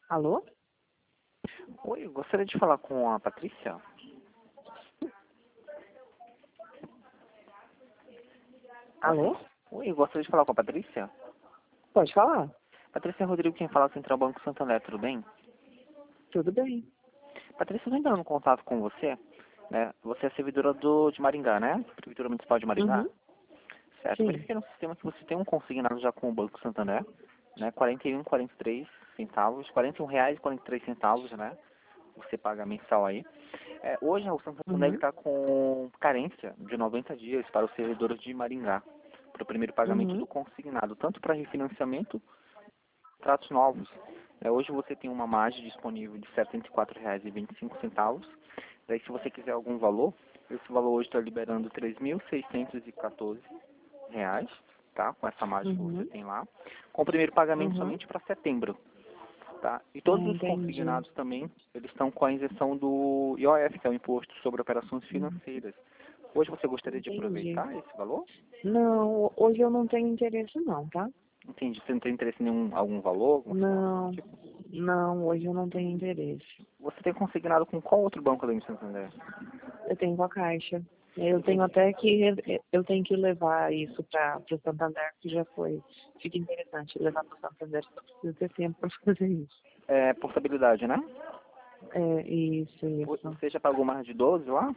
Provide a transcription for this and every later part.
Alô? Oi, eu gostaria de falar com a Patrícia. Alô? Oi, eu gostaria de falar com a Patrícia. Pode falar? Patrícia Rodrigo, quem fala é o Central Banco Santander, tudo bem? Tudo bem. Patrícia, eu estou entrando em contato com você, né? Você é servidora de Maringá, né? Prefeitura Municipal de Maringá. Uhum. Certo, eu Sim. verifiquei no sistema que você tem um consignado já com o Banco Santander, né? 41,43 centavos, R$ 41,43, né? Você paga mensal aí. Hoje o Santander Uhum. está com carência de 90 dias para os servidores de Maringá, para o primeiro pagamento do Uhum. consignado, tanto para refinanciamento, contratos novos. Hoje você tem uma margem disponível de R$ 74,25. Daí, se você quiser algum valor, esse valor hoje está liberando R$ 3.614, tá? Com essa margem que você Uhum. tem lá. Com o primeiro pagamento Uhum. somente para setembro, tá? E Ah, todos os entendi. consignados também, eles estão com a isenção do IOF, que é o Imposto sobre Operações Uhum. Financeiras. Hoje você gostaria de Entendi. aproveitar esse valor? Não, hoje eu não tenho interesse não, tá? Entendi. Você não tem interesse em algum valor, alguma situação do Não, tipo? não, hoje eu não tenho interesse. Você tem consignado com qual outro banco além do Santander? Eu tenho com a Caixa. Eu tenho Entendi. até que eu tenho que levar isso para o Santander, que já foi. Fica interessante levar para o Santander, só preciso ter tempo para fazer isso. É portabilidade, né? É, isso. Você já pagou mais de 12 lá?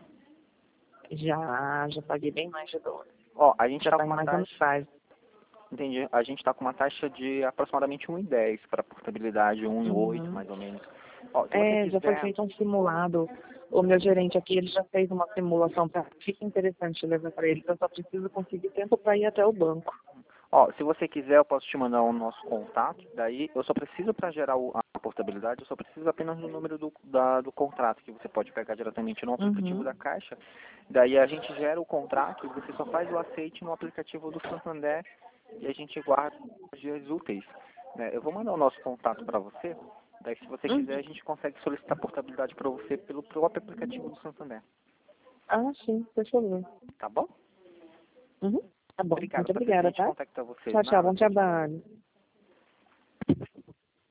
Já paguei bem mais de 12. Ó, a gente Já está tá com em uma mais taxa, anos. entendi, a gente está com uma taxa de aproximadamente 1,10 para portabilidade, 1,8 Uhum. mais ou menos. Ó, se você É, já foi quiser, feito um simulado. O meu gerente aqui, ele já fez uma simulação para fica interessante levar para ele. Eu só preciso conseguir tempo para ir até o banco. ó, se você quiser, eu posso te mandar o nosso contato. Daí, eu só preciso para gerar a portabilidade, eu só preciso apenas do número do contrato, que você pode pegar diretamente no aplicativo Uhum. da Caixa. Daí a gente gera o contrato e você só faz o aceite no aplicativo do Santander e a gente guarda os dias úteis, né? Eu vou mandar o nosso contato para você. Daí, se você quiser, Uhum. a gente consegue solicitar portabilidade para você pelo próprio aplicativo do Santander. Ah, sim, por favor. Tá bom? Uhum. Tá bom. Obrigado, Muito Patrícia. A obrigada, gente tá? contacta você. Tchau, tchau. Nada, Bom tchau, tchau. trabalho.